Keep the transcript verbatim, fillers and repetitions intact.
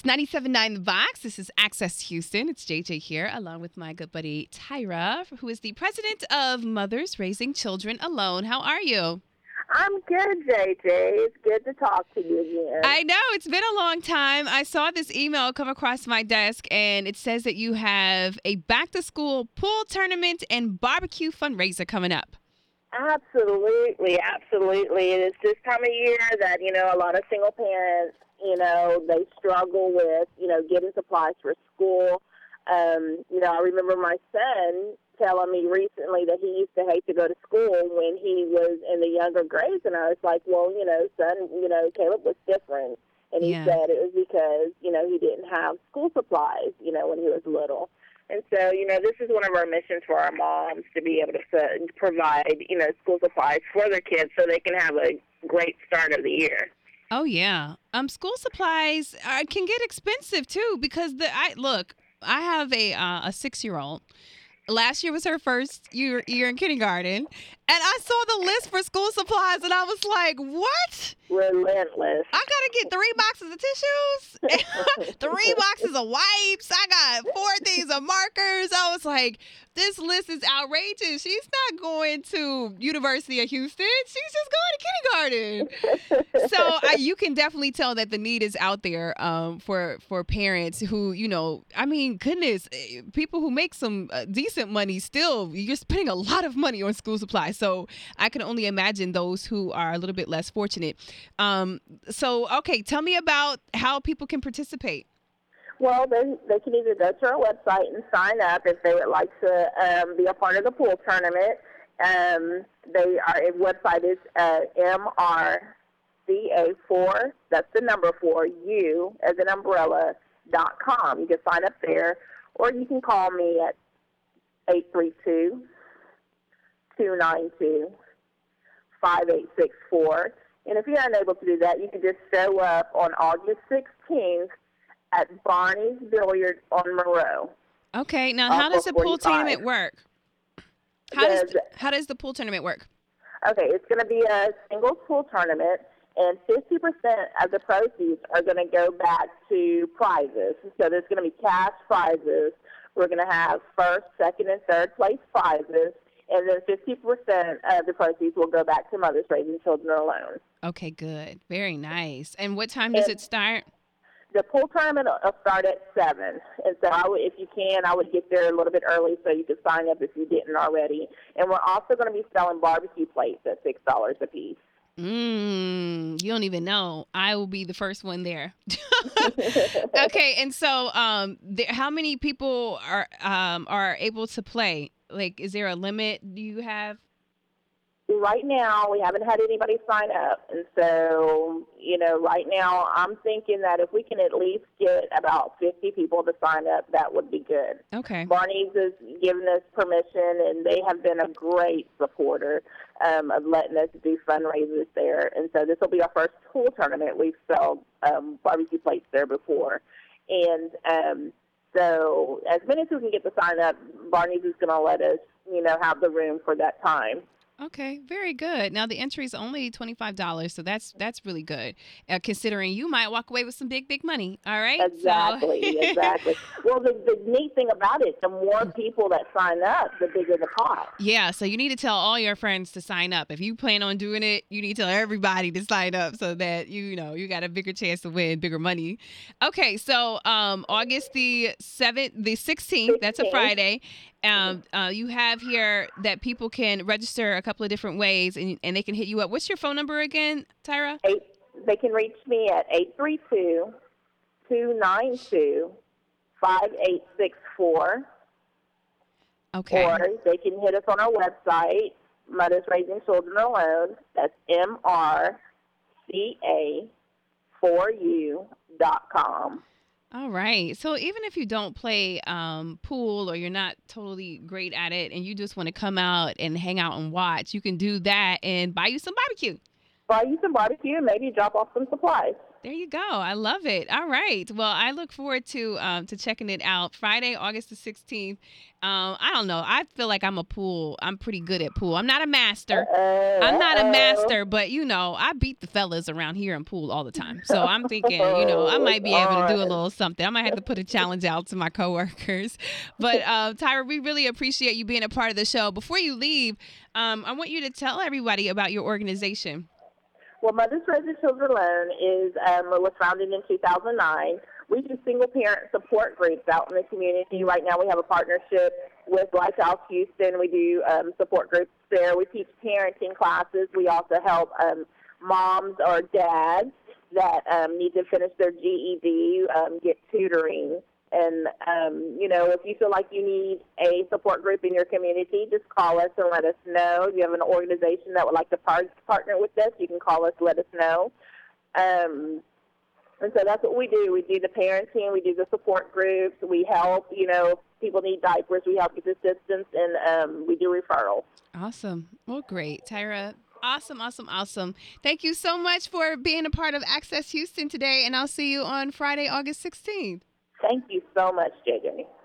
It's ninety-seven point nine The Vox. This is Access Houston. It's J J here, along with my good buddy Tyra, who is the president of Mothers Raising Children Alone. How are you? I'm good, J J. It's good to talk to you again. I know. It's been a long time. I saw this email come across my desk, and it says that you have a back-to-school pool tournament and barbecue fundraiser coming up. Absolutely, absolutely. And it's this time of year that, you know, a lot of single parents, you know, they struggle with, you know, getting supplies for school. Um, you know, I remember my son telling me recently that he used to hate to go to school when he was in the younger grades. And I was like, well, you know, son, you know, Caleb was different. And he Yeah. said it was because, you know, he didn't have school supplies, you know, when he was little. And so, you know, this is one of our missions for our moms to be able to uh, provide, you know, school supplies for their kids so they can have a great start of the year. Oh, yeah. Um, school supplies uh, can get expensive, too, because the I look, I have a uh, a six-year-old. Last year was her first year, year in kindergarten, and I saw the list for school supplies, and I was like, what? Relentless. I got to get three boxes of tissues, three boxes of wipes. I got four things of markers. I was like, this list is outrageous. She's not going to University of Houston. She's just going to kindergarten. So I, you can definitely tell that the need is out there um, for, for parents who, you know, I mean, goodness, eh, people who make some uh, decent money still, you're spending a lot of money on school supplies. So I can only imagine those who are a little bit less fortunate. Um, so, okay, tell me about how people can participate. Well, they, they can either go to our website and sign up if they would like to um, be a part of the pool tournament. Um, they our website is uh, M R C A four, that's the number four, U as an umbrella, dot com. You can sign up there, or you can call me at eight three two, two nine two, five eight six four. And if you're unable to do that, you can just show up on August sixteenth at Barney's Billiards on Monroe. Okay. Now, how does the pool tournament work? How does The- how does the pool tournament work? Okay, it's going to be a singles pool tournament, and fifty percent of the proceeds are going to go back to prizes. So there's going to be cash prizes. We're going to have first, second, and third place prizes, and then fifty percent of the proceeds will go back to Mothers Raising Children Alone. Okay, good. Very nice. And what time does And- it start? The pool tournament will start at seven, and so I would, if you can, I would get there a little bit early so you could sign up if you didn't already. And we're also going to be selling barbecue plates at six dollars a piece. Mmm, you don't even know. I will be the first one there. Okay, and so um, there, how many people are um, are able to play? Like, is there a limit? Do you have? Right now, we haven't had anybody sign up, and so, you know, right now I'm thinking that if we can at least get about fifty people to sign up, that would be good. Okay. Barney's has given us permission, and they have been a great supporter um, of letting us do fundraisers there. And so this will be our first pool tournament. We've sold um, barbecue plates there before. And um, so as many as we can get to sign up, Barney's is going to let us, you know, have the room for that time. Okay, very good. Now the entry is only twenty-five dollars, so that's that's really good. Uh, considering you might walk away with some big big money. All right. Exactly, So. exactly. Well, the, the neat thing about it, the more people that sign up, the bigger the pot. Yeah, so you need to tell all your friends to sign up. If you plan on doing it, you need to tell everybody to sign up so that you know you got a bigger chance to win bigger money. Okay, so um, August the seventh, the sixteenth, that's a Friday. Um, uh, you have here that people can register a couple of different ways, and, and they can hit you up. What's your phone number again, Tyra? Eight, they can reach me at eight three two, two nine two, five eight six four. Okay. Or they can hit us on our website, Mothers Raising Children Alone. That's M R C A four U dot com. All right. So even if you don't play um, pool or you're not totally great at it and you just want to come out and hang out and watch, you can do that and buy you some barbecue. Buy you some barbecue and maybe drop off some supplies. There you go. I love it. All right. Well, I look forward to um, to checking it out. Friday, August the sixteenth. Um, I don't know. I feel like I'm a pool. I'm pretty good at pool. I'm not a master. Uh-oh, I'm not a uh-oh. master, but you know, I beat the fellas around here in pool all the time. So I'm thinking, you know, I might be able to do a little something. I might have to put a challenge out to my coworkers. But uh, Tyra, we really appreciate you being a part of the show. Before you leave, um, I want you to tell everybody about your organization. Well, Mothers Raising Children Alone is um, was founded in two thousand nine. We do single parent support groups out in the community. Right now we have a partnership with Lighthouse Houston. We do um, support groups there. We teach parenting classes. We also help um, moms or dads that um, need to finish their G E D um, get tutoring. And, um, you know, if you feel like you need a support group in your community, just call us and let us know. If you have an organization that would like to par- partner with us, you can call us, let us know. Um, and so that's what we do. We do the parenting. We do the support groups. We help, you know, if people need diapers. We help with assistance, and um, we do referrals. Awesome. Well, great. Tyra, awesome, awesome, awesome. Thank you so much for being a part of Access Houston today, and I'll see you on Friday, August sixteenth. Thank you so much, J J.